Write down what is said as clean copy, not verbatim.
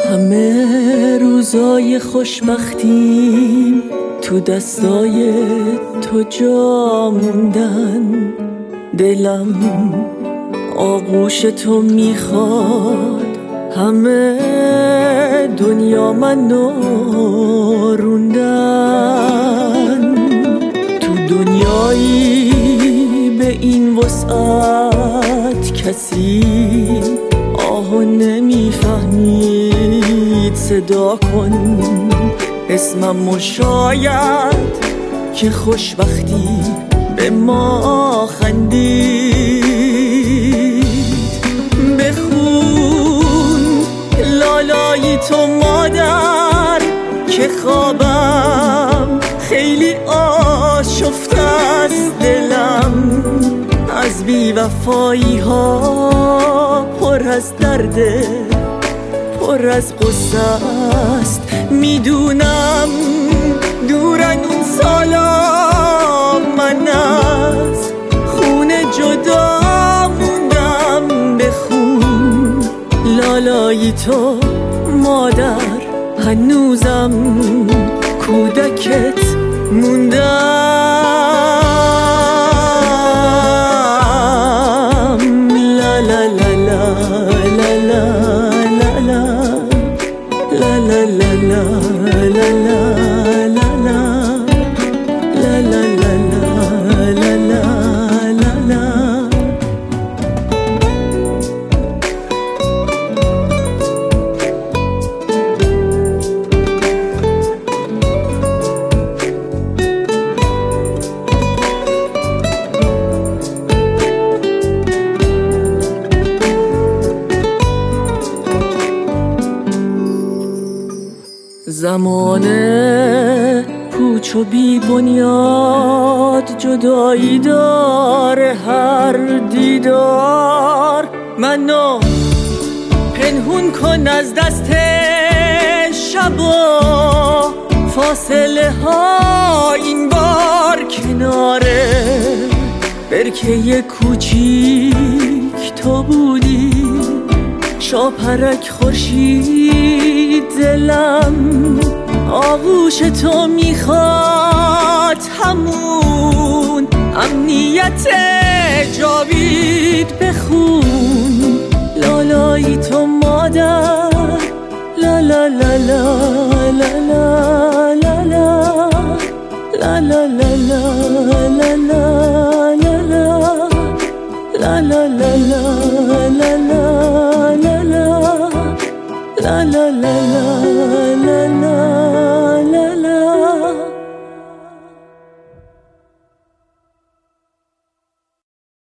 همه روزای خوشبختیم تو دستای تو جا موندن. دلم آغوش تو میخواد، همه دنیا منو روندن. تو دنیایی به این وسعت کسی آهو نمیفهمید. صدا کن اسمم شاید که خوشبختی به ما خندید. بخون لالای تو مادر که خوابم خیلی آشفته است. دلم از بی‌وفایی ها پر از درده، پر از غصه است. میدونم دورن اون سالا من از خونه جدا موندم. بخون لالای تو مادر، هنوزم کودکت موندم. لا لا لا لا لا لا لا لا لا لا لا لا زمانه پوچ و بی بنیاد، جدایی داره هر دیدار. منو پنهون کن از دست شبا، فاصله ها این بار کناره. برکه کوچیک تو بودی، شاپرک خورشید. دلم آغوش تو میخواد، همون امنیت جاوید. بخون لالای تو مادر، لا لا لا لا لا لا لا لا لا لا لا لا لا لا لا لا لا.